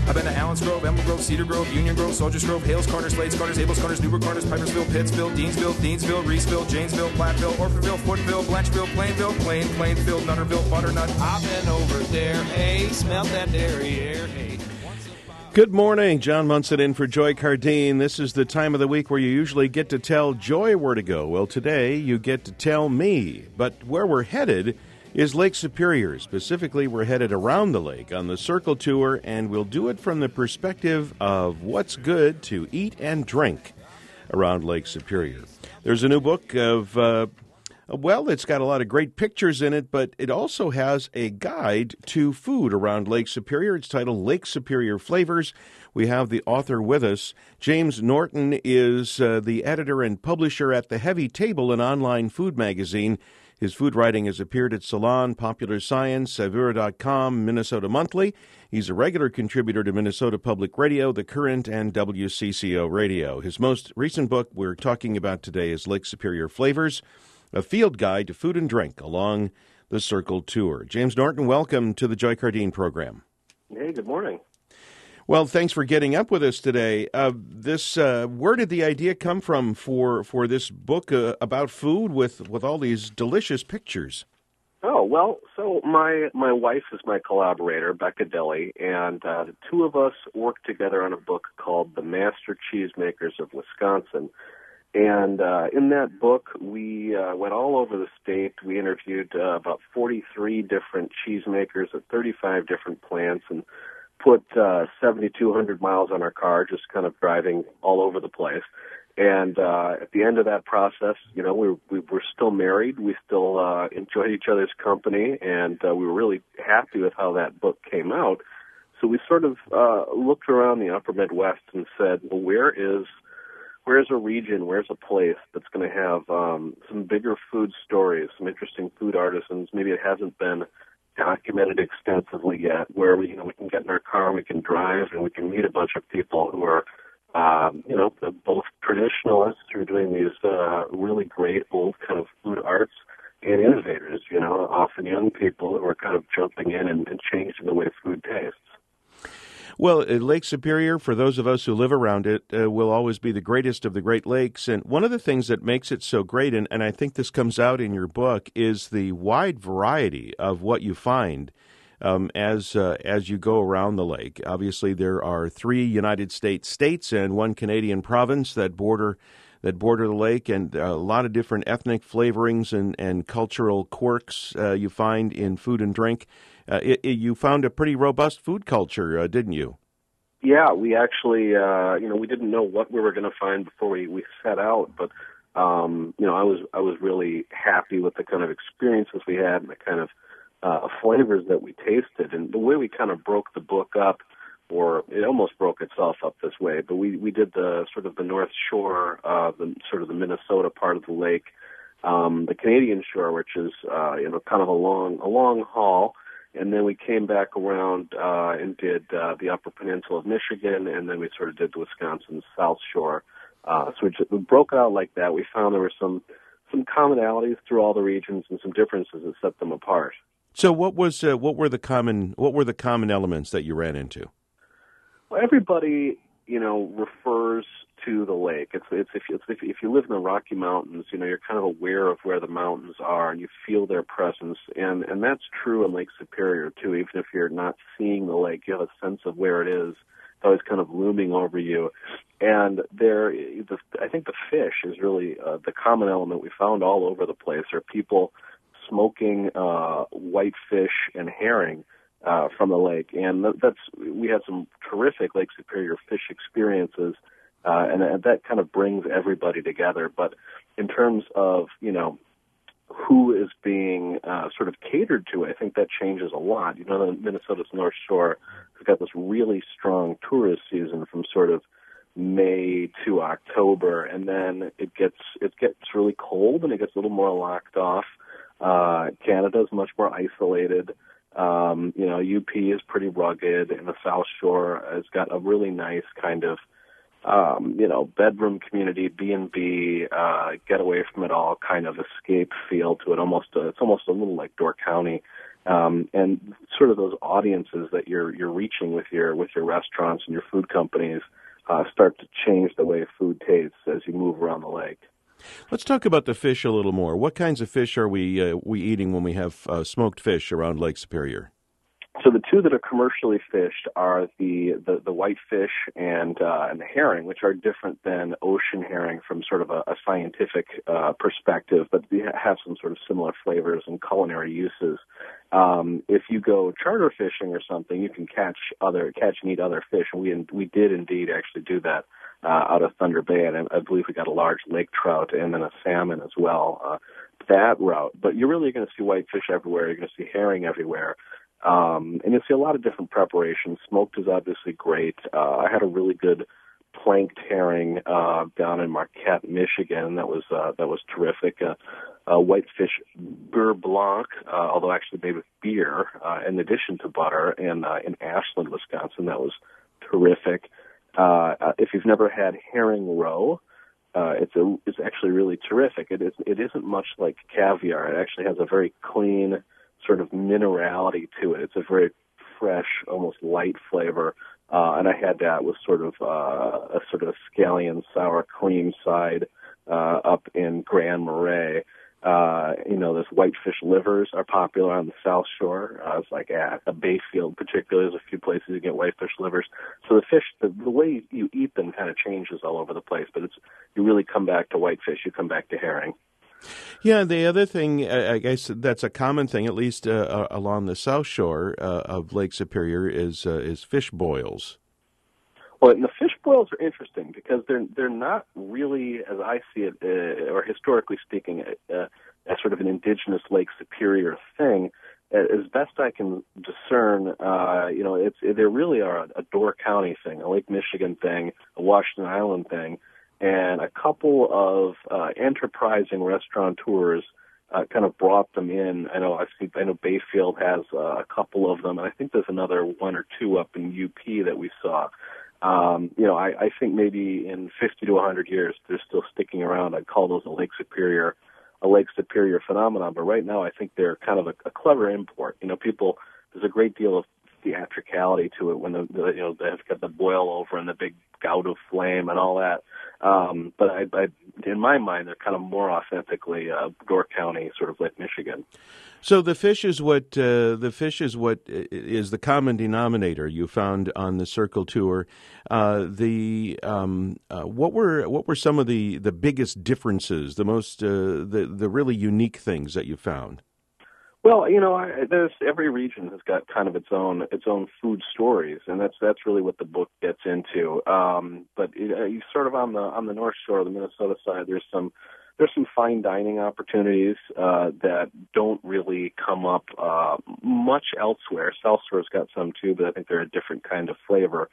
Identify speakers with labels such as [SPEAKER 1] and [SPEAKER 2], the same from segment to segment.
[SPEAKER 1] I've been to Allens Grove, Emerald Grove, Cedar Grove, Union Grove, Soldiers Grove, Hales Corners, Slades Corners, Abels Corners, Newburgh Corners, Pipersville, Pittsville, Deansville, Reesville, Janesville, Platteville, Orfordville, Footville, Blancheville, Plainville, Plainfield, Nutterville, Butternut. I've been over there, hey, smelt that dairy air, hey.
[SPEAKER 2] Good morning. John Munson in for Joy Cardine. This is the time of the week where you usually get to tell Joy where to go. Well, today you get to tell me. But where we're headed is Lake Superior. Specifically, we're headed around the lake on the Circle Tour, and we'll do it from the perspective of what's good to eat and drink around Lake Superior. There's a new book of... it's got a lot of great pictures in it, but it also has a guide to food around Lake Superior. It's titled Lake Superior Flavors. We have the author with us. James Norton is the editor and publisher at The Heavy Table, an online food magazine. His food writing has appeared at Salon, Popular Science, Savura.com, Minnesota Monthly. He's a regular contributor to Minnesota Public Radio, The Current, and WCCO Radio. His most recent book we're talking about today is Lake Superior Flavors, a field guide to food and drink along the Circle Tour. James Norton, welcome to the Joy Cardine program.
[SPEAKER 3] Hey, good morning.
[SPEAKER 2] Well, thanks for getting up with us today. Where did the idea come from for this book about food with all these delicious pictures?
[SPEAKER 3] Oh, well, so my wife is my collaborator, Becca Deli, and the two of us worked together on a book called The Master Cheesemakers of Wisconsin. And in that book, we went all over the state. We interviewed about 43 different cheesemakers at 35 different plants and put 7,200 miles on our car, just kind of driving all over the place. And at the end of that process, you know, we were still married. We still enjoyed each other's company, and we were really happy with how that book came out. So we sort of looked around the upper Midwest and said, well, where's a region, where's a place that's going to have some bigger food stories, some interesting food artisans? Maybe it hasn't been documented extensively yet, where we can get in our car, we can drive, and we can meet a bunch of people who are, both traditionalists who are doing these really great old kind of food arts and innovators, often young people who are kind of jumping in and changing the way food tastes.
[SPEAKER 2] Well, Lake Superior, for those of us who live around it, will always be the greatest of the Great Lakes. And one of the things that makes it so great, and I think this comes out in your book, is the wide variety of what you find as you go around the lake. Obviously, there are 3 United States and 1 Canadian province that border the lake, and a lot of different ethnic flavorings and cultural quirks you find in food and drink. You found a pretty robust food culture, didn't you?
[SPEAKER 3] Yeah, we actually, we didn't know what we were going to find before we set out, but I was really happy with the kind of experiences we had and the kind of flavors that we tasted, and the way we kind of broke the book up, or it almost broke itself up this way. But we did the sort of the North Shore, the Minnesota part of the lake, the Canadian shore, which is kind of a long haul. And then we came back around and did the Upper Peninsula of Michigan, and then we sort of did the Wisconsin South Shore. So we broke it out like that. We found there were some commonalities through all the regions and some differences that set them apart.
[SPEAKER 2] So what were the common elements that you ran into?
[SPEAKER 3] Well, everybody refers to the lake. It's if you live in the Rocky Mountains, you're kind of aware of where the mountains are and you feel their presence, and that's true in Lake Superior too. Even if you're not seeing the lake, you have a sense of where it is. It's always kind of looming over you. And I think the fish is really the common element we found all over the place. There are people smoking whitefish and herring from the lake, and we had some terrific Lake Superior fish experiences, and that kind of brings everybody together. But in terms of who is being sort of catered to, I think that changes a lot. Minnesota's North Shore has got this really strong tourist season from sort of May to October, and then it gets really cold and it gets a little more locked off. Canada's much more isolated. UP is pretty rugged, and the South Shore has got a really nice kind of, bedroom community, B&B, get away from it all kind of escape feel to it. It's almost a little like Door County. And sort of those audiences that you're reaching with your restaurants and your food companies start to change the way food tastes as you move around the lake.
[SPEAKER 2] Let's talk about the fish a little more. What kinds of fish are we eating when we have smoked fish around Lake Superior?
[SPEAKER 3] So the two that are commercially fished are the whitefish and the herring, which are different than ocean herring from sort of a scientific perspective, but they have some sort of similar flavors and culinary uses. If you go charter fishing or something, you can catch and eat other fish, and we did indeed actually do that out of Thunder Bay, and I believe we got a large lake trout and then a salmon as well. That route, but you're really going to see whitefish everywhere. You're going to see herring everywhere. And you'll see a lot of different preparations. Smoked is obviously great. I had a really good planked herring down in Marquette, Michigan. That was terrific. Whitefish beurre blanc, although actually made with beer, in addition to butter, and in Ashland, Wisconsin. That was terrific. If you've never had herring roe, it's actually really terrific. It isn't much like caviar. It actually has a very clean sort of minerality to it. It's a very fresh, almost light flavor. And I had that with sort of a scallion sour cream side up in Grand Marais. Those whitefish livers are popular on the South Shore. It's like at Bayfield, particularly. There's a few places you get whitefish livers. So the fish, the way you eat them kind of changes all over the place. But you really come back to whitefish. You come back to herring.
[SPEAKER 2] Yeah, the other thing, I guess that's a common thing, at least along the South Shore of Lake Superior, is fish boils.
[SPEAKER 3] Well, and the fish boils are interesting because they're not really, as I see it, or historically speaking, as sort of an indigenous Lake Superior thing. As best I can discern, they really are a Door County thing, a Lake Michigan thing, a Washington Island thing. And a couple of enterprising restaurateurs kind of brought them in. I know Bayfield has a couple of them, and I think there's another one or two up in UP that we saw. I think maybe in 50 to 100 years they're still sticking around. I'd call those a Lake Superior phenomenon. But right now I think they're kind of a clever import. There's a great deal of theatricality to it when they've got the boil over and the big gout of flame and all that. But I, in my mind, they're kind of more authentically Door County, sort of Lake Michigan.
[SPEAKER 2] So the fish is what is the common denominator you found on the Circle Tour. What were some of the biggest differences, the most the really unique things that you found?
[SPEAKER 3] Well, there's every region has got kind of its own food stories, and that's really what the book gets into. But you sort of on the North Shore, the Minnesota side, there's some fine dining opportunities that don't really come up much elsewhere. South Shore's got some too, but I think they're a different kind of flavor.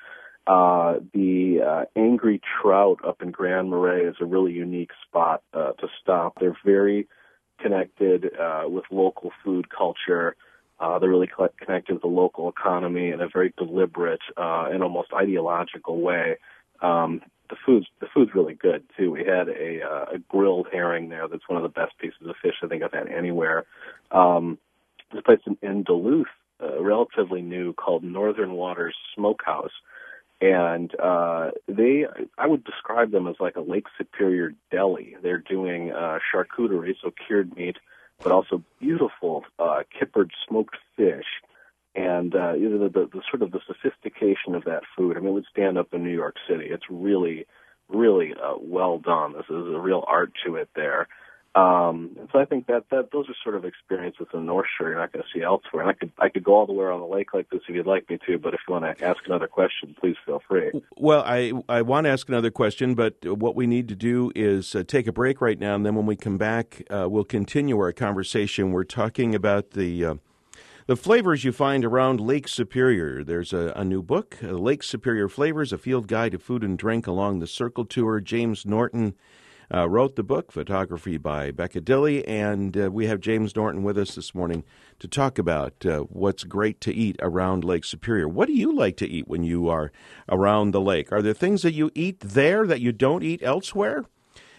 [SPEAKER 3] The angry trout up in Grand Marais is a really unique spot to stop. They're very connected with local food culture. They're really connected with the local economy in a very deliberate and almost ideological way. The food's really good too. We had a grilled herring there. That's one of the best pieces of fish I think I've had anywhere. This place in Duluth, relatively new, called Northern Waters Smokehouse. And I would describe them as like a Lake Superior deli. They're doing charcuterie, so cured meat, but also beautiful kippered smoked fish. And the sort of the sophistication of that food, it would stand up in New York City. It's really, really well done. This is a real art to it there. So I think that those are sort of experiences in the North Shore you're not going to see elsewhere. And I could go all the way around the lake like this if you'd like me to, but if you want to ask another question, please feel free.
[SPEAKER 2] Well, I want to ask another question, but what we need to do is take a break right now, and then when we come back, we'll continue our conversation. We're talking about the flavors you find around Lake Superior. There's a new book, Lake Superior Flavors, a field guide to food and drink along the Circle Tour. James Norton wrote the book, photography by Becca Dilley, and we have James Norton with us this morning to talk about what's great to eat around Lake Superior. What do you like to eat when you are around the lake? Are there things that you eat there that you don't eat elsewhere?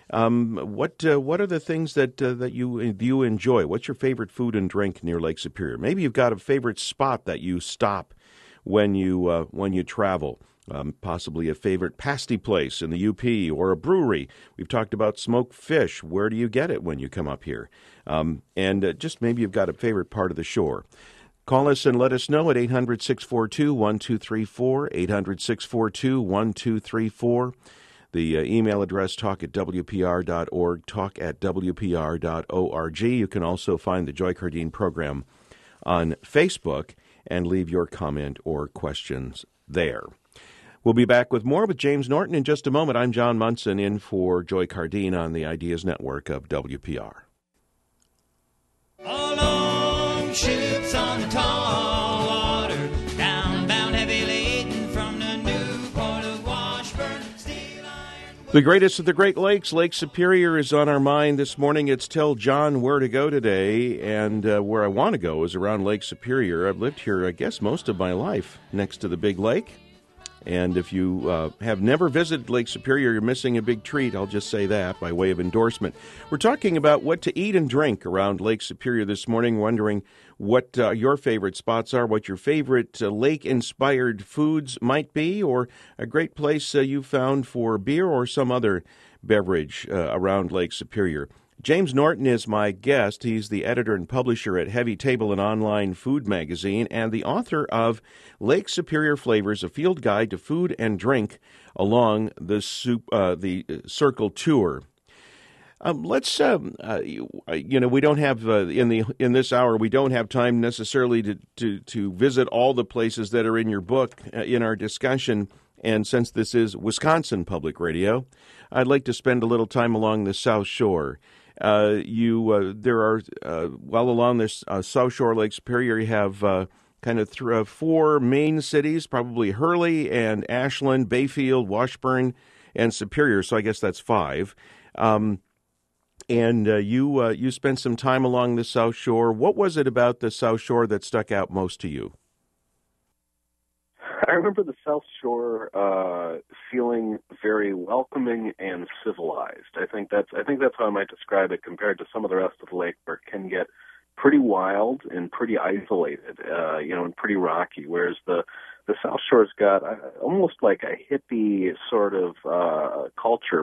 [SPEAKER 2] What are the things that you enjoy? What's your favorite food and drink near Lake Superior? Maybe you've got a favorite spot that you stop when you travel. Possibly a favorite pasty place in the UP or a brewery. We've talked about smoked fish. Where do you get it when you come up here? And just maybe you've got a favorite part of the shore. Call us and let us know at 800-642-1234, 800-642-1234. The email address, talk@wpr.org, talk@wpr.org. You can also find the Joy Cardeen program on Facebook and leave your comment or questions there. We'll be back with more with James Norton in just a moment. I'm John Munson in for Joy Cardeen on the Ideas Network of WPR.
[SPEAKER 4] Along ships on the tall water, downbound heavy laden from the new port of Washburn. Steel iron.
[SPEAKER 2] The greatest of the Great Lakes, Lake Superior, is on our mind this morning. It's Tell John Where to Go today, and where I want to go is around Lake Superior. I've lived here, I guess, most of my life next to the big lake. And if you have never visited Lake Superior, you're missing a big treat. I'll just say that by way of endorsement. We're talking about what to eat and drink around Lake Superior this morning, wondering what your favorite spots are, what your favorite lake-inspired foods might be, or a great place you found for beer or some other beverage around Lake Superior. James Norton is my guest. He's the editor and publisher at Heavy Table, an online food magazine, and the author of Lake Superior Flavors, a field guide to food and drink along the Circle Tour. Let's, we don't have in this hour we don't have time necessarily to visit all the places that are in your book in our discussion. And since this is Wisconsin Public Radio, I'd like to spend a little time along the South Shore. There are along this South Shore Lake Superior, you have kind of four main cities, probably Hurley and Ashland, Bayfield, Washburn, and Superior. So I guess that's five. And you spent some time along the South Shore. What was it about the South Shore that stuck out most to you?
[SPEAKER 3] I remember the South Shore feeling very welcoming and civilized. I think that's how I might describe it compared to some of the rest of the lake, where it can get pretty wild and pretty isolated, and pretty rocky. Whereas the South Shore's got almost like a hippie sort of culture,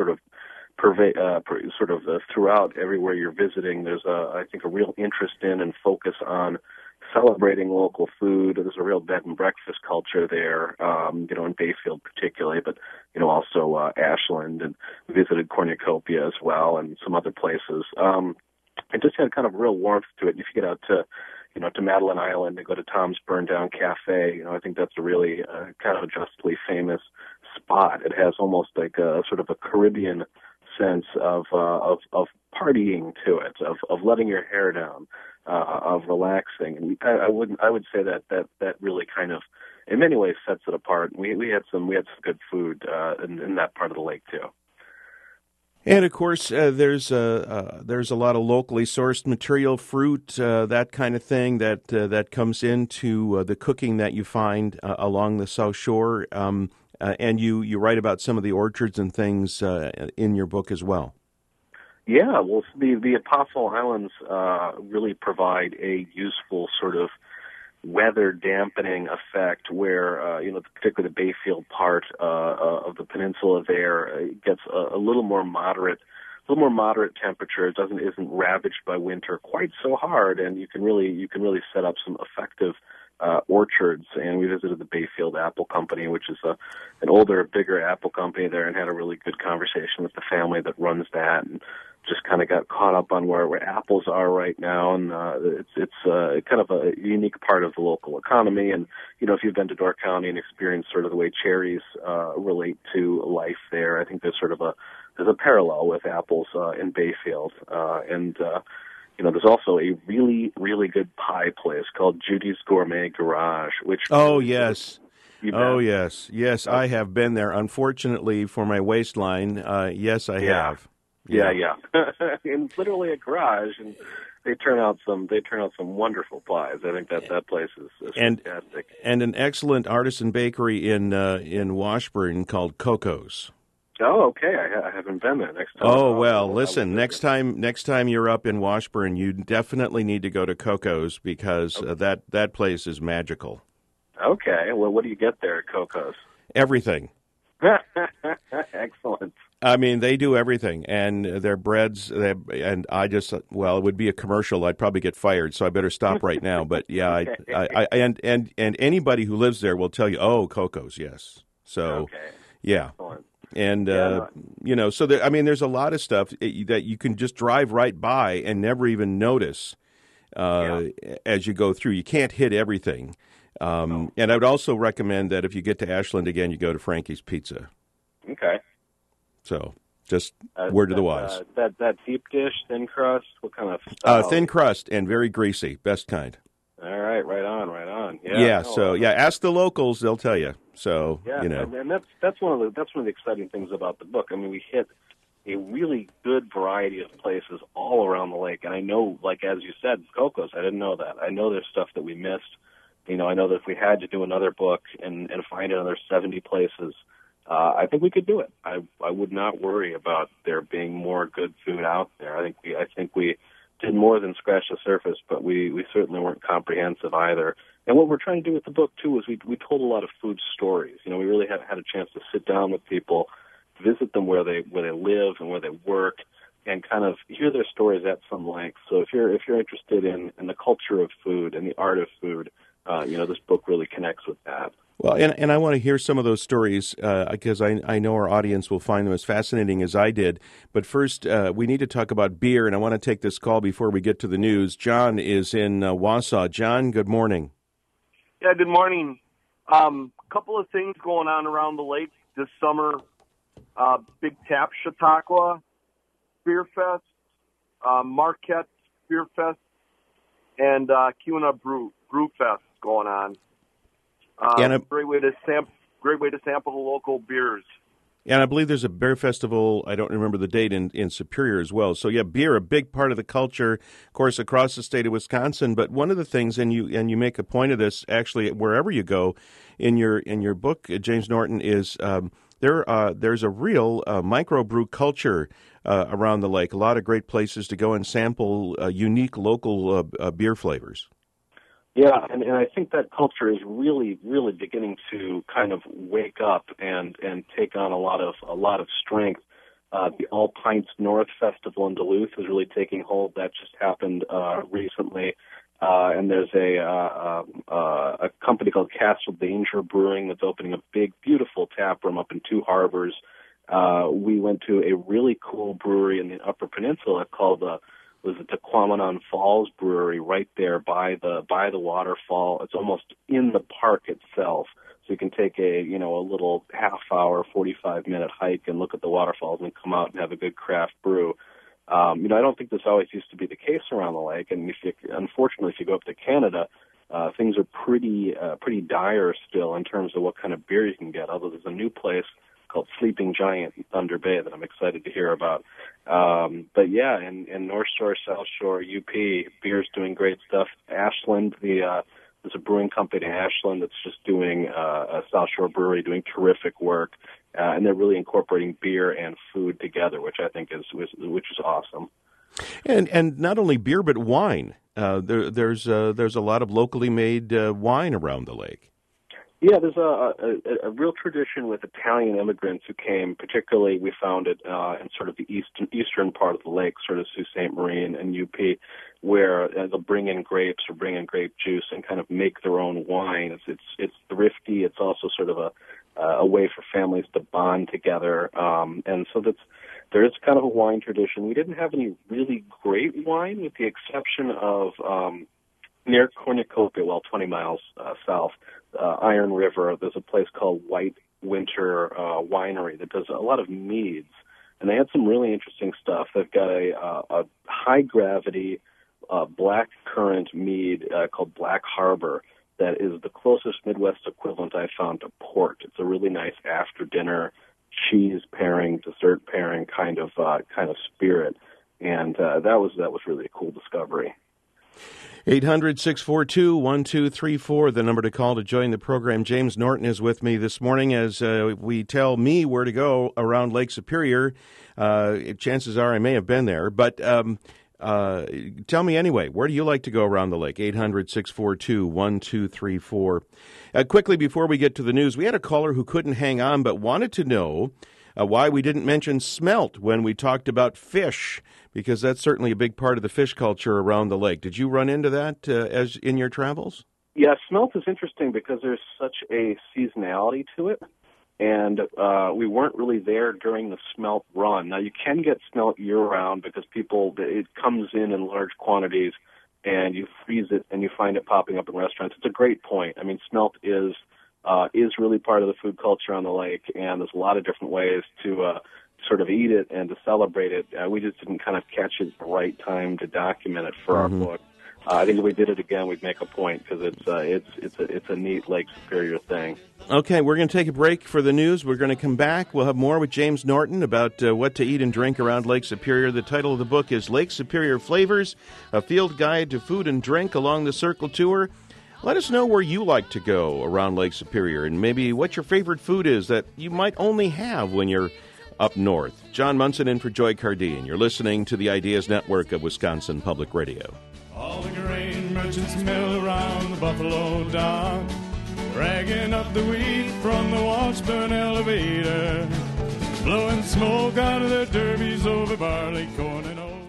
[SPEAKER 3] throughout everywhere you're visiting. There's I think a real interest in and focus on celebrating local food. There's a real bed and breakfast culture there, in Bayfield particularly, but, also Ashland, and visited Cornucopia as well, and some other places. It just had kind of real warmth to it. And if you get out to Madeline Island and go to Tom's Burn Down Cafe, I think that's a really kind of a justly famous spot. It has almost like a sort of a Caribbean sense of partying to it, of letting your hair down, of relaxing. And I would say that really kind of, in many ways, sets it apart. We had some good food in that part of the lake too.
[SPEAKER 2] And of course, there's a lot of locally sourced material, fruit, that kind of thing that comes into the cooking that you find along the South Shore. And you write about some of the orchards and things in your book as well.
[SPEAKER 3] Yeah, well, the Apostle Islands really provide a useful sort of weather dampening effect where, particularly the Bayfield part of the peninsula there gets a little more moderate temperature. It isn't ravaged by winter quite so hard, and you can really set up some effective orchards. And we visited the Bayfield Apple Company, which is an older, bigger apple company there, and had a really good conversation with the family that runs that, and just kind of got caught up on where apples are right now. And it's kind of a unique part of the local economy. And if you've been to Door County and experienced sort of the way cherries relate to life there, I think there's a parallel with apples in Bayfield. There's also a really, really good pie place called Judy's Gourmet Garage, which...
[SPEAKER 2] Oh, yes. Yes, I have been there. Unfortunately for my waistline, yes, I have.
[SPEAKER 3] Yeah. And it's literally a garage, and they turn out some wonderful pies. I think that place is fantastic.
[SPEAKER 2] And an excellent artisan bakery in Washburn called Coco's.
[SPEAKER 3] Oh, okay. I haven't been there. Next time.
[SPEAKER 2] Oh,
[SPEAKER 3] I
[SPEAKER 2] well,
[SPEAKER 3] will
[SPEAKER 2] listen,
[SPEAKER 3] visit.
[SPEAKER 2] next time you're up in Washburn, you definitely need to go to Coco's because that place is magical.
[SPEAKER 3] Okay. Well, what do you get there at Coco's?
[SPEAKER 2] Everything.
[SPEAKER 3] Excellent.
[SPEAKER 2] I mean, they do everything, and their breads, and I just, well, it would be a commercial. I'd probably get fired, so I better stop right now. But yeah,
[SPEAKER 3] Okay.
[SPEAKER 2] and anybody who lives there will tell you, oh, Coco's, yes. So,
[SPEAKER 3] Okay.
[SPEAKER 2] yeah.
[SPEAKER 3] Excellent.
[SPEAKER 2] And,
[SPEAKER 3] Yeah,
[SPEAKER 2] so I mean, there's a lot of stuff that you can just drive right by and never even notice as you go through. You can't hit everything. And I would also recommend that if you get to Ashland again, you go to Frankie's Pizza.
[SPEAKER 3] Okay.
[SPEAKER 2] So, just word to the wise.
[SPEAKER 3] That deep dish, thin crust, what kind of style?
[SPEAKER 2] Thin crust and very greasy, best kind.
[SPEAKER 3] All right, right on.
[SPEAKER 2] Yeah.
[SPEAKER 3] No,
[SPEAKER 2] So ask the locals; they'll tell you. So
[SPEAKER 3] yeah, and that's one of the exciting things about the book. I mean, we hit a really good variety of places all around the lake, and I know, like as you said, Coco's. I didn't know that. I know there's stuff that we missed. I know that if we had to do another book and find another 70 places, I think we could do it. I would not worry about there being more good food out there. I think we did more than scratch the surface, but we certainly weren't comprehensive either. And what we're trying to do with the book too is we told a lot of food stories. We really had a chance to sit down with people, visit them where they live and where they work, and kind of hear their stories at some length. So if you're interested in the culture of food and the art of food, this book really connects with that.
[SPEAKER 2] Well, and I want to hear some of those stories because I know our audience will find them as fascinating as I did. But first, we need to talk about beer, and I want to take this call before we get to the news. John is in Wausau. John, good morning.
[SPEAKER 5] Yeah, good morning. Couple of things going on around the lake this summer. Big Tap Chautauqua Beer Fest, Marquette Beer Fest, and Kuna Brew Fest going on. Great way to sample the local beers.
[SPEAKER 2] And I believe there's a beer festival, I don't remember the date, in Superior as well. So, yeah, beer, a big part of the culture, of course, across the state of Wisconsin. But one of the things, and you make a point of this, actually, wherever you go in your book, James Norton, is there's a real microbrew culture around the lake. A lot of great places to go and sample unique local beer flavors.
[SPEAKER 3] Yeah, and I think that culture is really, really beginning to kind of wake up and take on a lot of strength. The All Pints North Festival in Duluth is really taking hold. That just happened recently, and there's a company called Castle Danger Brewing that's opening a big, beautiful tap room up in Two Harbors. We went to a really cool brewery in the Upper Peninsula called the Tequamanon Falls Brewery right there by the waterfall. It's almost in the park itself. So you can take a little half-hour, 45-minute hike and look at the waterfalls and come out and have a good craft brew. I don't think this always used to be the case around the lake. And unfortunately, if you go up to Canada, things are pretty dire still in terms of what kind of beer you can get. Although there's a new place called Sleeping Giant in Thunder Bay that I'm excited to hear about. But yeah, in North Shore, South Shore, UP, beer's doing great stuff. Ashland, there's a brewing company in Ashland that's just doing a South Shore brewery doing terrific work, and they're really incorporating beer and food together, which I think is awesome.
[SPEAKER 2] And not only beer but wine. There's a lot of locally made wine around the lake.
[SPEAKER 3] Yeah, there's a real tradition with Italian immigrants who came, particularly we found it in sort of the eastern part of the lake, sort of Sault Ste. Marie and UP, where they'll bring in grapes or bring in grape juice and kind of make their own wine. It's thrifty. It's also sort of a way for families to bond together, and so there is kind of a wine tradition. We didn't have any really great wine, with the exception of near Cornucopia, 20 miles south, Iron River, there's a place called White Winter Winery that does a lot of meads, and they had some really interesting stuff. They've got a high-gravity black currant mead called Black Harbor that is the closest Midwest equivalent I found to port. It's a really nice after-dinner cheese pairing, dessert pairing kind of spirit, and that was really a cool discovery.
[SPEAKER 2] 800-642-1234, the number to call to join the program. James Norton is with me this morning as we tell me where to go around Lake Superior. Chances are I may have been there, but tell me anyway, where do you like to go around the lake? 800-642-1234. Quickly, before we get to the news, we had a caller who couldn't hang on but wanted to know why we didn't mention smelt when we talked about fish, because that's certainly a big part of the fish culture around the lake. Did you run into that as in your travels?
[SPEAKER 3] Yeah, smelt is interesting because there's such a seasonality to it, and we weren't really there during the smelt run. Now, you can get smelt year-round because it comes in large quantities, and you freeze it, and you find it popping up in restaurants. It's a great point. I mean, smelt is really part of the food culture on the lake, and there's a lot of different ways to sort of eat it and to celebrate it. We just didn't kind of catch it at the right time to document it for our book. I think if we did it again, we'd make a point because it's a neat Lake Superior thing.
[SPEAKER 2] Okay, we're going to take a break for the news. We're going to come back. We'll have more with James Norton about what to eat and drink around Lake Superior. The title of the book is Lake Superior Flavors, a field guide to food and drink along the Circle Tour. Let us know where you like to go around Lake Superior and maybe what your favorite food is that you might only have when you're up north. John Munson in for Joy Cardine. You're listening to the Ideas Network of Wisconsin Public Radio.
[SPEAKER 6] All the grain merchants mill around the Buffalo dock, dragging up the wheat from the Washburn elevator, blowing smoke out of their derbies over barley, corn, and oats.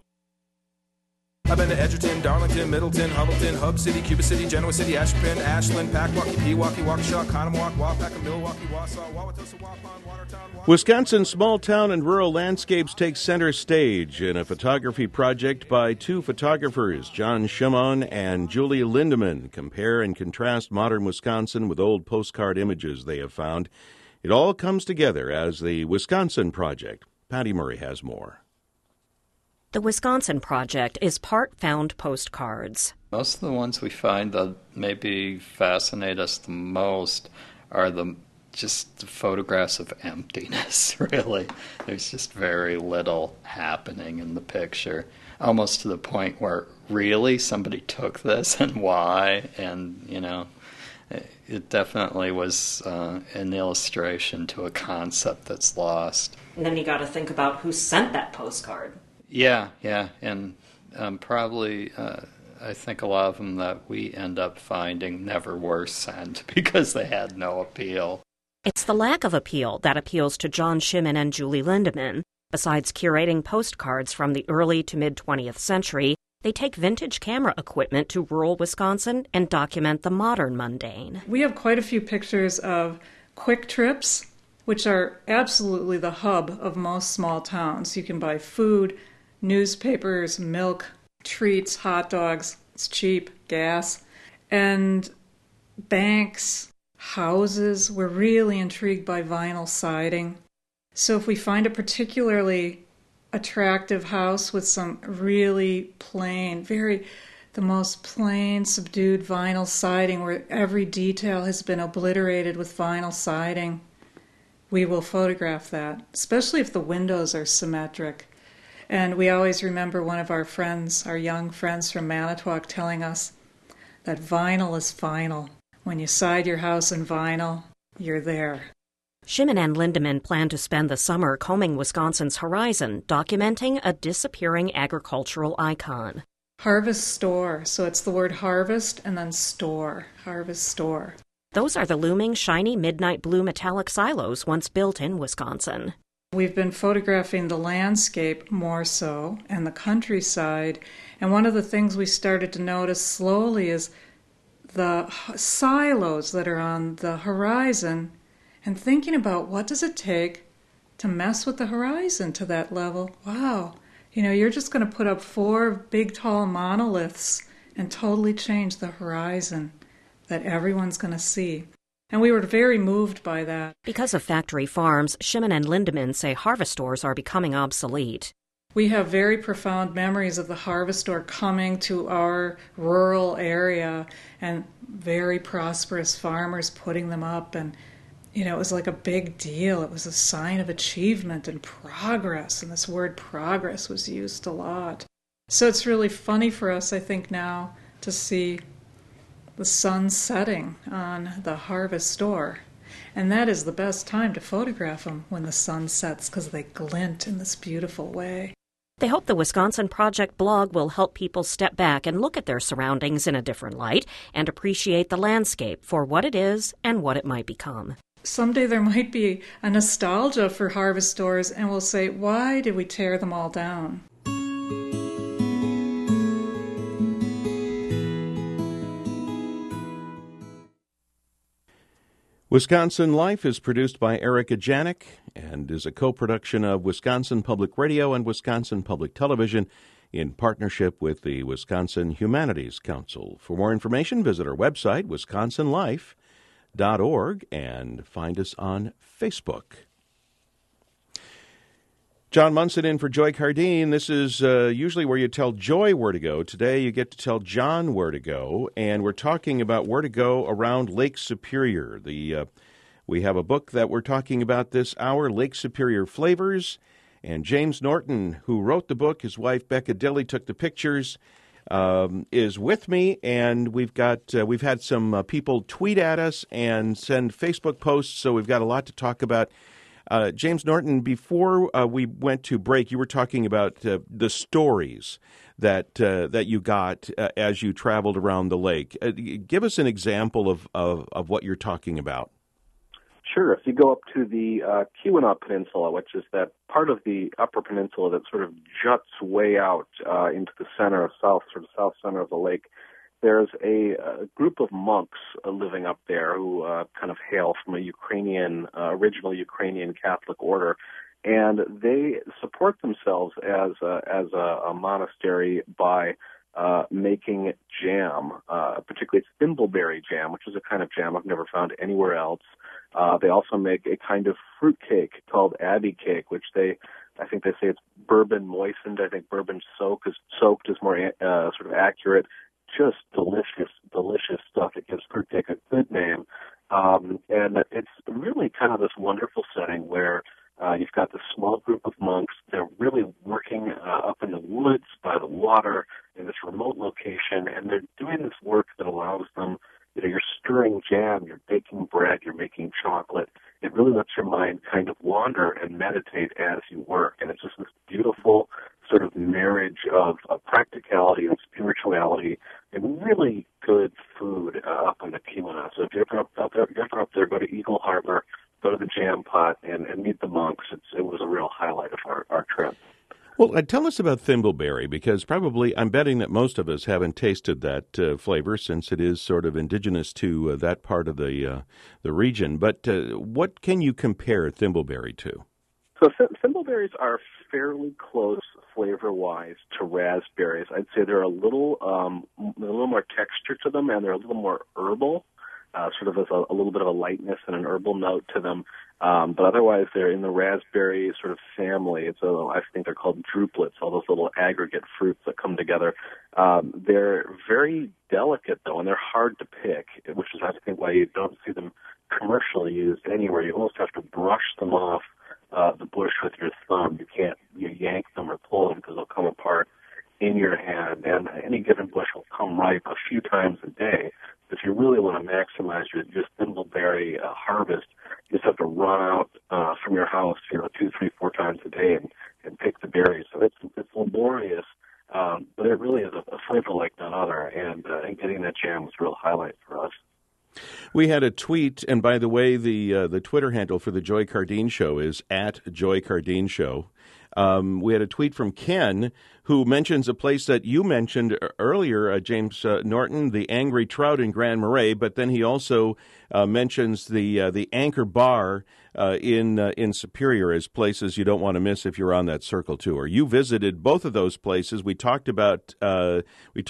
[SPEAKER 1] I've been to Edgerton, Darlington, Middleton, Hubbleton, Hub City, Cuba City, Genoa City, Ashburn, Ashland, Packwaukee, Pewaukee, Waukesha, Conomowoc, Waupaca, Milwaukee, Wausau, Wauwatosa, Waupun, Watertown.
[SPEAKER 2] Wisconsin's small town and rural landscapes take center stage in a photography project by two photographers, John Shimon and Julie Lindeman, compare and contrast modern Wisconsin with old postcard images they have found. It all comes together as the Wisconsin Project. Patty Murray has more.
[SPEAKER 7] The Wisconsin Project is part found postcards.
[SPEAKER 8] Most of the ones we find that maybe fascinate us the most are just the photographs of emptiness, really. There's just very little happening in the picture, almost to the point where, really, somebody took this and why? And, it definitely was an illustration to a concept that's lost.
[SPEAKER 7] And then you got to think about who sent that postcard.
[SPEAKER 8] Yeah, and probably I think a lot of them that we end up finding never were sent because they had no appeal.
[SPEAKER 7] It's the lack of appeal that appeals to John Shimon and Julie Lindeman. Besides curating postcards from the early to mid-20th century, they take vintage camera equipment to rural Wisconsin and document the modern mundane.
[SPEAKER 9] We have quite a few pictures of quick trips, which are absolutely the hub of most small towns. You can buy food, newspapers, milk, treats, hot dogs, it's cheap, gas, and banks, houses. We're really intrigued by vinyl siding. So if we find a particularly attractive house with some really plain, the most plain, subdued vinyl siding where every detail has been obliterated with vinyl siding, we will photograph that, especially if the windows are symmetric. And we always remember one of our friends, our young friends from Manitowoc, telling us that vinyl is final. When you side your house in vinyl, you're there.
[SPEAKER 7] Shimon and Lindeman plan to spend the summer combing Wisconsin's horizon, documenting a disappearing agricultural icon.
[SPEAKER 9] Harvest store. So it's the word harvest and then store. Harvest store.
[SPEAKER 7] Those are the looming, shiny, midnight blue metallic silos once built in Wisconsin.
[SPEAKER 9] We've been photographing the landscape more so and the countryside, and one of the things we started to notice slowly is the silos that are on the horizon and thinking about what does it take to mess with the horizon to that level. Wow, you're just going to put up 4 big tall monoliths and totally change the horizon that everyone's going to see. And we were very moved by that.
[SPEAKER 7] Because of factory farms, Shimon and Lindeman say harvest stores are becoming obsolete.
[SPEAKER 9] We have very profound memories of the harvest store coming to our rural area and very prosperous farmers putting them up. And, it was like a big deal. It was a sign of achievement and progress. And this word progress was used a lot. So it's really funny for us, I think, now to see the sun setting on the harvest store. And that is the best time to photograph them, when the sun sets, because they glint in this beautiful way.
[SPEAKER 7] They hope the Wisconsin Project blog will help people step back and look at their surroundings in a different light and appreciate the landscape for what it is and what it might become.
[SPEAKER 9] Someday there might be a nostalgia for harvest stores, and we'll say, why did we tear them all down?
[SPEAKER 2] Wisconsin Life is produced by Erica Janik and is a co-production of Wisconsin Public Radio and Wisconsin Public Television in partnership with the Wisconsin Humanities Council. For more information, visit our website, wisconsinlife.org, and find us on Facebook. John Munson in for Joy Cardine. This is usually where you tell Joy where to go. Today you get to tell John where to go, and we're talking about where to go around Lake Superior. We have a book that we're talking about this hour, Lake Superior Flavors, and James Norton, who wrote the book, his wife Becca Dilley took the pictures, is with me, and we've had some people tweet at us and send Facebook posts, so we've got a lot to talk about. James Norton, before we went to break, you were talking about the stories that you got as you traveled around the lake. Give us an example of what you're talking about.
[SPEAKER 3] Sure. If you go up to the Keweenaw Peninsula, which is that part of the Upper Peninsula that sort of juts way out into the south center of the lake, there's a group of monks living up there who kind of hail from a original Ukrainian Catholic order, and they support themselves as a monastery by making jam, particularly thimbleberry jam, which is a kind of jam I've never found anywhere else. They also make a kind of fruit cake called Abbey cake, which I think they say it's bourbon moistened. I think bourbon soaked is more sort of accurate. Just delicious stuff. It gives fruit cake a good name. And it's really kind of this wonderful setting where you've got this small group of monks. They're really working up in the woods by the water in this remote location, and they're doing this work that allows them, you're stirring jam, you're baking bread, you're making chocolate. It really lets your mind kind of wander and meditate as you work. And it's just this beautiful sort of marriage of practicality and spirituality and really good food up in the Keweenaw. So if you're ever up there, go to Eagle Harbor, go to the Jam Pot, and meet the monks. It was a real highlight of our trip.
[SPEAKER 2] Well, tell us about thimbleberry, because probably I'm betting that most of us haven't tasted that flavor, since it is sort of indigenous to that part of the region. But what can you compare thimbleberry to?
[SPEAKER 3] So thimbleberries are fairly close flavor-wise to raspberries. I'd say they're a little more texture to them, and they're a little more herbal, sort of as a little bit of a lightness and an herbal note to them. But otherwise, they're in the raspberry sort of family. I think they're called drupelets, all those little aggregate fruits that come together. They're very delicate, though, and they're hard to pick, which is, I think, why you don't see them commercially used anywhere. You almost have to brush them off the bush with your thumb. You yank them or pull them because they'll come apart in your hand. And any given bush will come ripe a few times a day. If you really want to maximize your thimbleberry harvest, you just have to run out from your house, 2, 3, 4 times a day and pick the berries. So it's laborious, but it really is a flavor like none other. And getting that jam was a real highlight for us.
[SPEAKER 2] We had a tweet, and by the way, the Twitter handle for the Joy Cardine Show is @JoyCardineShow. We had a tweet from Ken, who mentions a place that you mentioned earlier, James Norton, the Angry Trout in Grand Marais, but then he also mentions the Anchor Bar in Superior as places you don't want to miss if you're on that circle tour. You visited both of those places. We talked about one,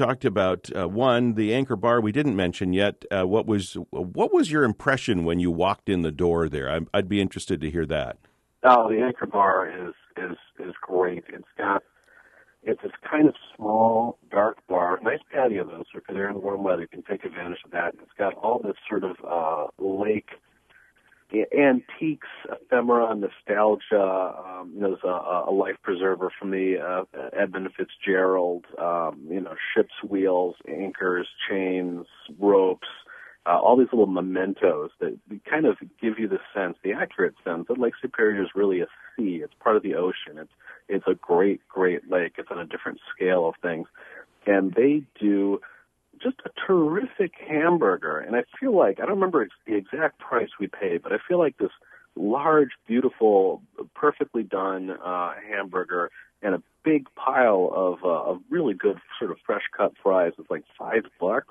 [SPEAKER 2] the Anchor Bar we didn't mention yet. What was your impression when you walked in the door there? I'd be interested to hear that.
[SPEAKER 3] Oh, the Anchor Bar is great. It's this kind of small, dark bar, nice patio though, so if you're there in the warm weather, you can take advantage of that. It's got all this sort of lake antiques, ephemera, nostalgia. There's a life preserver from the Edmund Fitzgerald. Ship's wheels, anchors, chains, ropes. All these little mementos that kind of give you the accurate sense that Lake Superior is really a sea. It's part of the ocean. It's a great, great lake. It's on a different scale of things. And they do just a terrific hamburger. And I feel like, I don't remember the exact price we paid, but I feel like this large, beautiful, perfectly done hamburger and a big pile of really good sort of fresh cut fries was like $5.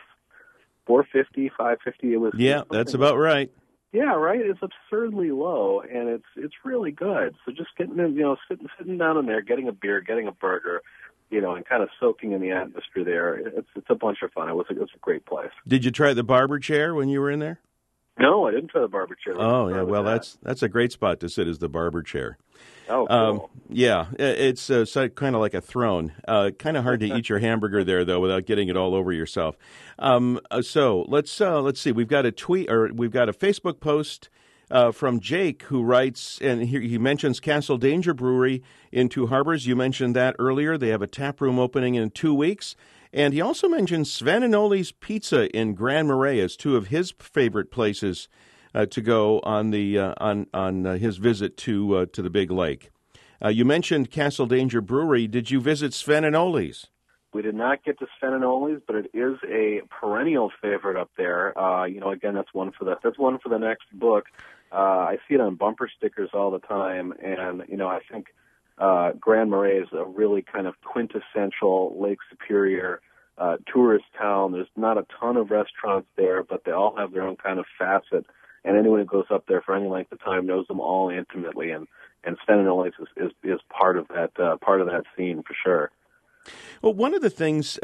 [SPEAKER 3] $4.50, $5.50. It was.
[SPEAKER 2] Yeah, that's about right.
[SPEAKER 3] Yeah, right. It's absurdly low, and it's really good. So just getting in, sitting down in there, getting a beer, getting a burger, and kind of soaking in the atmosphere there. It's a bunch of fun. It was a great place.
[SPEAKER 2] Did you try the barber chair when you were in there?
[SPEAKER 3] No, I didn't try the barber chair.
[SPEAKER 2] Oh, yeah. Well, that's a great spot to sit, is the barber chair.
[SPEAKER 3] Oh, cool.
[SPEAKER 2] Yeah, it's kind of like a throne. Kind of hard to eat your hamburger there, though, without getting it all over yourself. So let's see. We've got a Facebook post from Jake, who writes, and he mentions Castle Danger Brewery in Two Harbors. You mentioned that earlier. They have a tap room opening in 2 weeks. And he also mentions Sven and Ole's Pizza in Grand Marais as two of his favorite places to go on his visit to the Big Lake. You mentioned Castle Danger Brewery. Did you visit Sven and Ole's?
[SPEAKER 3] We did not get to Sven and Ole's, but it is a perennial favorite up there. Again, that's one for the next book. I see it on bumper stickers all the time, and I think Grand Marais is a really kind of quintessential Lake Superior tourist town. There's not a ton of restaurants there, but they all have their own kind of facet. And anyone who goes up there for any length of time knows them all intimately. And Sven and Ole's is part of that scene for sure.
[SPEAKER 2] Well, one of the things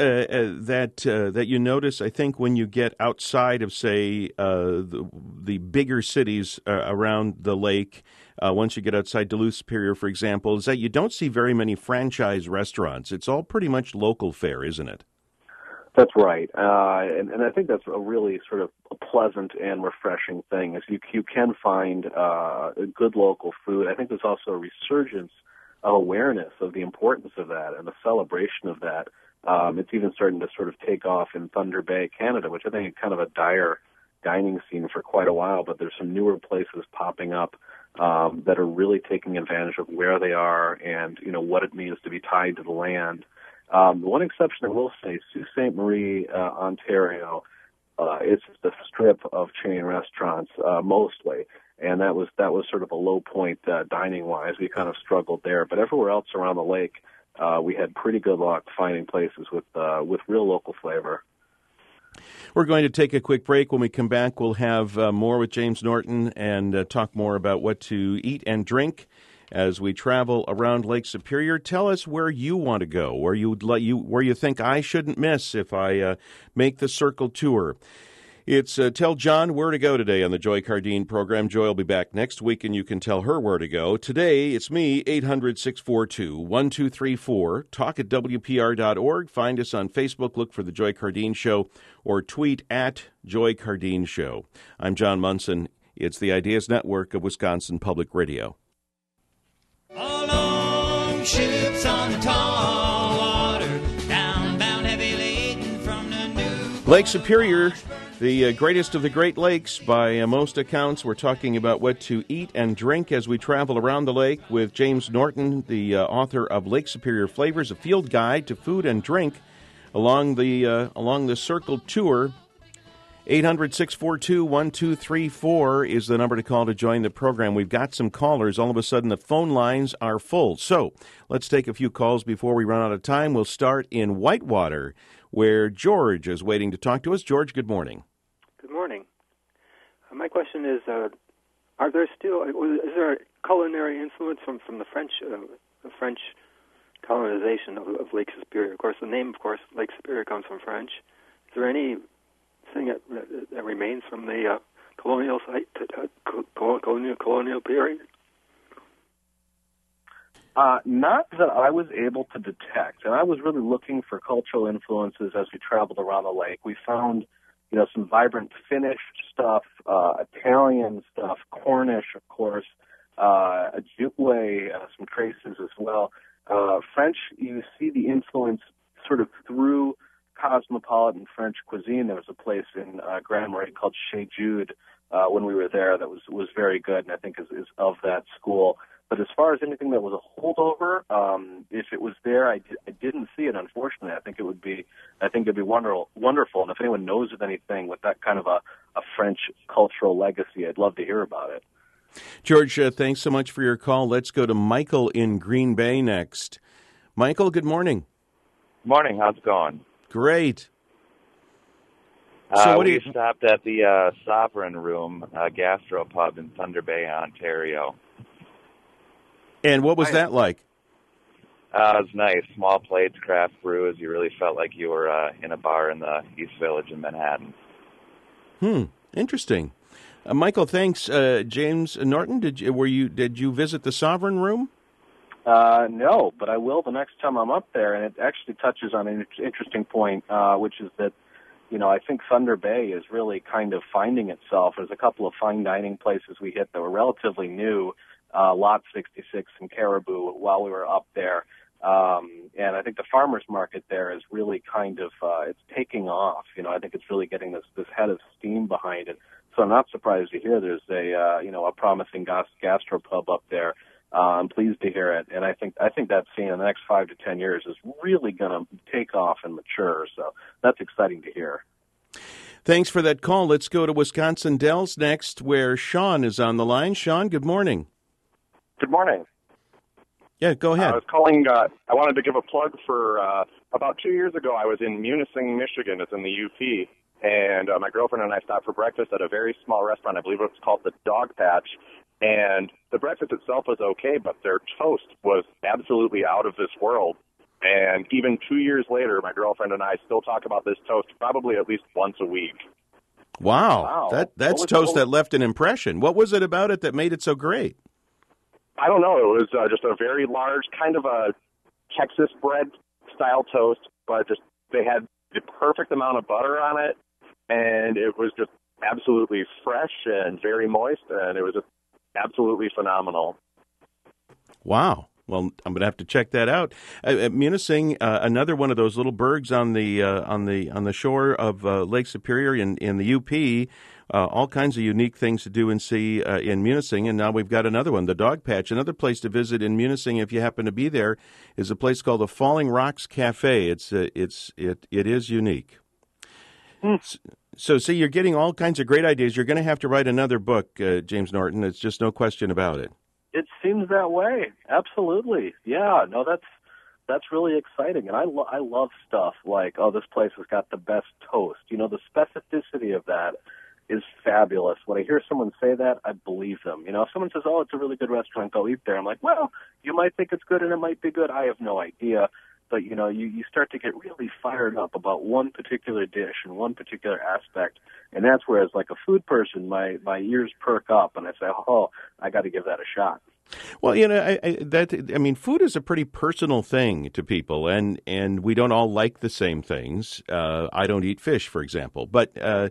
[SPEAKER 2] that you notice, I think, when you get outside of, say, the bigger cities around the lake, once you get outside Duluth Superior, for example, is that you don't see very many franchise restaurants. It's all pretty much local fare, isn't it?
[SPEAKER 3] That's right, and I think that's a really sort of a pleasant and refreshing thing. Is you can find good local food. I think there's also a resurgence of awareness of the importance of that and the celebration of that. It's even starting to sort of take off in Thunder Bay, Canada, which I think is kind of a dire dining scene for quite a while. But there's some newer places popping up that are really taking advantage of where they are and what it means to be tied to the land. The one exception I will say, Sault Ste. Marie, Ontario, it's just a strip of chain restaurants mostly, and that was sort of a low point dining wise. We kind of struggled there, but everywhere else around the lake, we had pretty good luck finding places with real local flavor.
[SPEAKER 2] We're going to take a quick break. When we come back, we'll have more with James Norton and talk more about what to eat and drink as we travel around Lake Superior. Tell us where you want to go, where you think I shouldn't miss if I make the Circle Tour. It's Tell John where to go today on the Joy Cardine program. Joy will be back next week, and you can tell her where to go. Today, it's me, 800-642-1234. Talk at WPR.org. Find us on Facebook. Look for The Joy Cardine Show, or tweet at Joy Cardine Show. I'm John Munson. It's the Ideas Network of Wisconsin Public Radio.
[SPEAKER 4] Along ships on the tall water, downbound heavy laden from the new
[SPEAKER 2] Lake Superior, the greatest of the Great Lakes by most accounts. We're talking about what to eat and drink as we travel around the lake with James Norton, the author of Lake Superior Flavors, a field guide to food and drink along the Circle Tour. 800-642-1234 is the number to call to join the program. We've got some callers. All of a sudden, the phone lines are full. So let's take a few calls before we run out of time. We'll start in Whitewater, where George is waiting to talk to us. George, good morning.
[SPEAKER 10] Good morning. My question is, is there a culinary influence from the French colonization of Lake Superior? Of course, the name, Lake Superior comes from French. Is there anything that remains from the colonial site, colonial period?
[SPEAKER 3] Not that I was able to detect, and I was really looking for cultural influences as we traveled around the lake. We found, some vibrant Finnish stuff, Italian stuff, Cornish, of course, Ojibwe, some traces as well. French, you see the influence sort of through cosmopolitan French cuisine. There was a place in Grand Marais called Chez Jude when we were there that was very good, and I think is of that school. But as far as anything that was a holdover, if it was there, I didn't see it. Unfortunately, I think it'd be wonderful. And if anyone knows of anything with that kind of a French cultural legacy, I'd love to hear about it.
[SPEAKER 2] George, thanks so much for your call. Let's go to Michael in Green Bay next. Michael, good morning.
[SPEAKER 11] Morning. How's it going?
[SPEAKER 2] Great. So
[SPEAKER 11] we stopped at the Sovereign Room gastropub in Thunder Bay, Ontario.
[SPEAKER 2] And what was that like?
[SPEAKER 11] It was nice. Small plates, craft brews. You really felt like you were in a bar in the East Village in Manhattan.
[SPEAKER 2] Interesting. Michael, thanks. James Norton, did you visit the Sovereign Room?
[SPEAKER 3] No, but I will the next time I'm up there, and it actually touches on an interesting point, which is that, I think Thunder Bay is really kind of finding itself. There's a couple of fine dining places we hit that were relatively new, Lot 66 and Caribou, while we were up there. And I think the farmers market there is really kind of, it's taking off. I think it's really getting this head of steam behind it. So I'm not surprised to hear there's a promising gastropub up there. I'm pleased to hear it, and I think that scene in the next 5 to 10 years is really going to take off and mature. So that's exciting to hear.
[SPEAKER 2] Thanks for that call. Let's go to Wisconsin Dells next, where Sean is on the line. Sean, good morning.
[SPEAKER 12] Good morning.
[SPEAKER 2] Yeah, go ahead.
[SPEAKER 12] I was calling. I wanted to give a plug for about 2 years ago. I was in Munising, Michigan. It's in the UP. And my girlfriend and I stopped for breakfast at a very small restaurant. I believe it was called the Dog Patch. And the breakfast itself was okay, but their toast was absolutely out of this world. And even 2 years later, my girlfriend and I still talk about this toast probably at least once a week.
[SPEAKER 2] Wow. That's toast that left an impression. What was it about it that made it so great?
[SPEAKER 12] I don't know. It was just a very large, kind of a Texas bread style toast, but just they had the perfect amount of butter on it. And it was just absolutely fresh and very moist, and it was just absolutely phenomenal.
[SPEAKER 2] Wow. Well, I'm going to have to check that out. Munising, another one of those little burgs on the shore of Lake Superior in the UP. All kinds of unique things to do and see in Munising, and now we've got another one, the Dog Patch. Another place to visit in Munising, if you happen to be there, is a place called the Falling Rocks Cafe. It is unique. So, see, you're getting all kinds of great ideas. You're going to have to write another book, James Norton. There's just no question about it.
[SPEAKER 3] It seems that way. Absolutely. Yeah, no, that's really exciting. And I love stuff like, this place has got the best toast. The specificity of that is fabulous. When I hear someone say that, I believe them. If someone says, it's a really good restaurant, go eat there, I'm like, well, you might think it's good and it might be good. I have no idea. But, you start to get really fired up about one particular dish and one particular aspect. And that's where, as like a food person, my ears perk up and I say, I got to give that a shot.
[SPEAKER 2] Well, food is a pretty personal thing to people, and we don't all like the same things. I don't eat fish, for example, and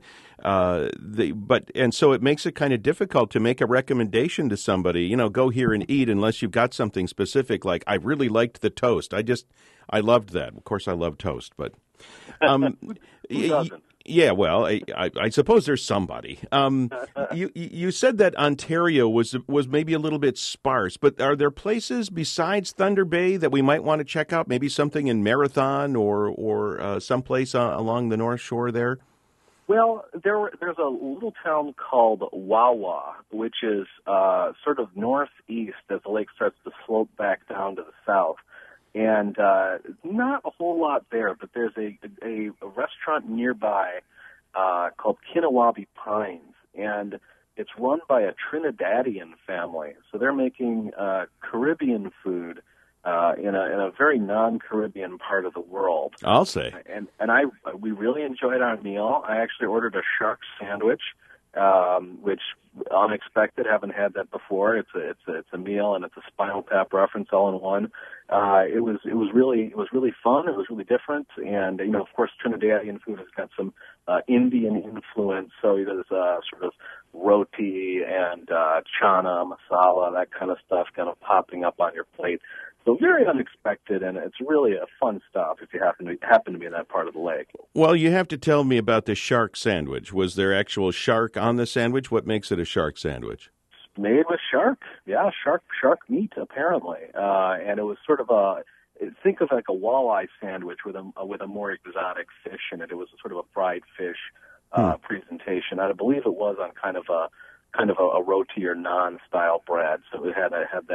[SPEAKER 2] so it makes it kind of difficult to make a recommendation to somebody. Go here and eat unless you've got something specific. Like, I really liked the toast. I loved that. Of course, I love toast, but
[SPEAKER 3] who doesn't?
[SPEAKER 2] Yeah, well, I suppose there's somebody. You said that Ontario was maybe a little bit sparse, but are there places besides Thunder Bay that we might want to check out? Maybe something in Marathon or someplace along the North Shore there?
[SPEAKER 3] Well, there's a little town called Wawa, which is sort of northeast as the lake starts to slope back down to the south. And not a whole lot there, but there's a restaurant nearby called Kinawabi Pines, and it's run by a Trinidadian family. So they're making Caribbean food in a very non-Caribbean part of the world.
[SPEAKER 2] I'll say.
[SPEAKER 3] And we really enjoyed our meal. I actually ordered a shark sandwich, which unexpected. Haven't had that before. It's a meal and it's a Spinal Tap reference all in one. It was really fun. It was really different, and of course Trinidadian food has got some Indian influence. So there's sort of roti and chana masala, that kind of stuff, kind of popping up on your plate. So very unexpected, and it's really a fun stop if you happen to be in that part of the lake.
[SPEAKER 2] Well, you have to tell me about the shark sandwich. Was there actual shark on the sandwich? What makes it a shark sandwich?
[SPEAKER 3] Made with shark, yeah, shark meat apparently, and it was sort of think of like a walleye sandwich with a more exotic fish in it. It was sort of a fried fish presentation. I believe it was on kind of a roti or naan style bread, so it had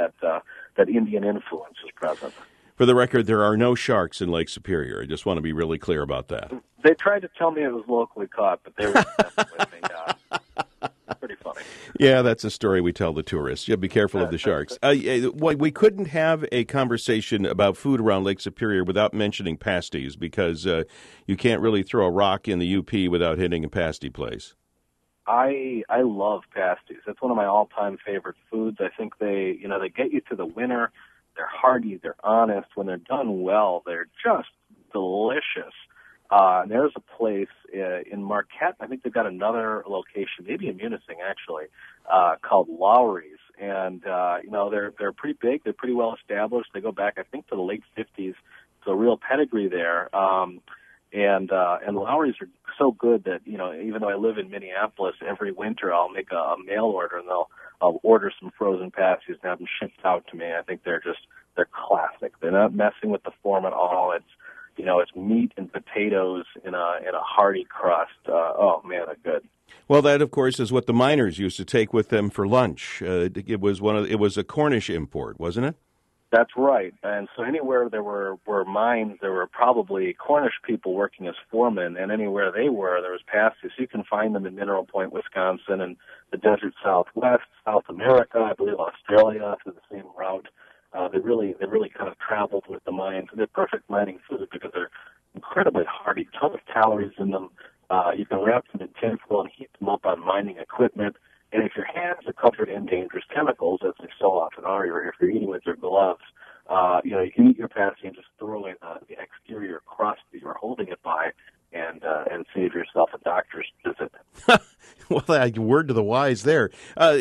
[SPEAKER 3] that Indian influence was present.
[SPEAKER 2] For the record, there are no sharks in Lake Superior. I just want to be really clear about that.
[SPEAKER 3] They tried to tell me it was locally caught, but they were with me. Pretty funny.
[SPEAKER 2] Yeah, that's a story we tell the tourists. Yeah, be careful of the sharks. We couldn't have a conversation about food around Lake Superior without mentioning pasties, because you can't really throw a rock in the UP without hitting a pasty place.
[SPEAKER 3] I love pasties. That's one of my all-time favorite foods. I think they get you to the winter. They're hearty. They're honest. When they're done well, they're just delicious. There's a place in Marquette. I think they've got another location, maybe in Munising actually, called Lowry's. And they're pretty big. They're pretty well established. They go back, I think, to the late 50s. So real pedigree there. And Lowry's are so good that, even though I live in Minneapolis, every winter I'll make a mail order and I'll order some frozen pasties and have them shipped out to me. I think they're classic. They're not messing with the form at all. It's meat and potatoes in a hearty crust. Oh man, they're good.
[SPEAKER 2] Well, that of course is what the miners used to take with them for lunch. It was a Cornish import, wasn't it?
[SPEAKER 3] That's right. And so anywhere there were mines, there were probably Cornish people working as foremen, and anywhere they were, there was pasties. So you can find them in Mineral Point, Wisconsin, and the desert Southwest, South America, I believe Australia, through the same route. They really kind of traveled with the mines. They're perfect mining food because they're incredibly hearty, ton of calories in them. You can wrap them in tinfoil and heat them up on mining equipment. And if your hands are covered in dangerous chemicals, as they so often are, or if you're eating with your gloves, you can eat your pasty and just throw in the exterior crust that you're holding it by, and save yourself a doctor's visit.
[SPEAKER 2] Well, word to the wise there.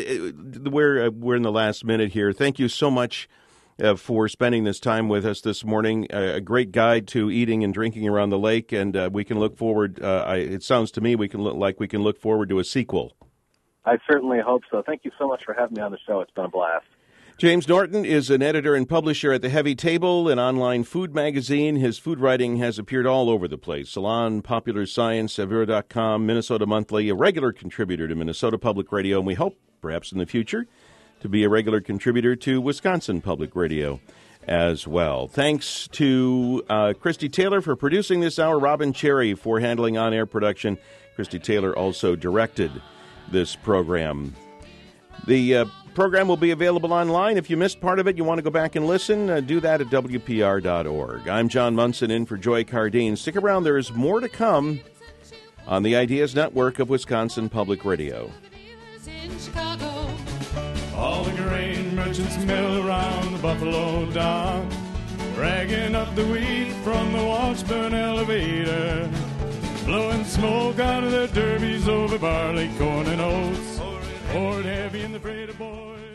[SPEAKER 2] We're in the last minute here. Thank you so much for spending this time with us this morning. A great guide to eating and drinking around the lake, and we can look forward. It sounds to me we can look forward to a sequel.
[SPEAKER 3] I certainly hope so. Thank you so much for having me on the show. It's been a blast.
[SPEAKER 2] James Norton is an editor and publisher at The Heavy Table, an online food magazine. His food writing has appeared all over the place. Salon, Popular Science, Saveur.com, Minnesota Monthly, a regular contributor to Minnesota Public Radio, and we hope, perhaps in the future, to be a regular contributor to Wisconsin Public Radio as well. Thanks to Christy Taylor for producing this hour, Robin Cherry for handling on-air production. Christy Taylor also directed this program. The program will be available online. If you missed part of it, you want to go back and listen, do that at WPR.org. I'm John Munson in for Joy Cardine. Stick around. There is more to come on the Ideas Network of Wisconsin Public Radio.
[SPEAKER 6] All the grain merchants mill around the Buffalo dock, dragging up the wheat from the Washburn elevator, blowing smoke out of their derbies over barley, corn, and oats, poured heavy in the freighter boys.